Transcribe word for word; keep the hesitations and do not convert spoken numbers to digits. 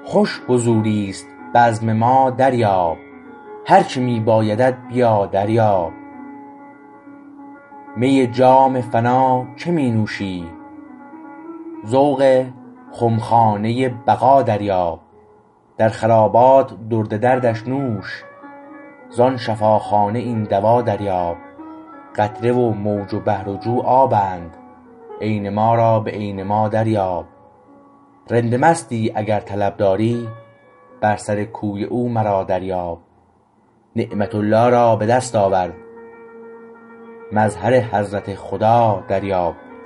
خوش حضوری است بزم ما دریاب هر چه می بایدت بیا دریاب می جام فنا چه می نوشی ذوق خمخانه بقا دریاب در خرابات درد دردش نوش زان شفاخانه این دوا دریاب قطره و موج و بحر و جو آبند عین ما را به عین ما دریاب رند مستی اگر طلب داری بر سر کوی او مرا دریاب نعمت الله را به دست آور مظهر حضرت خدا دریاب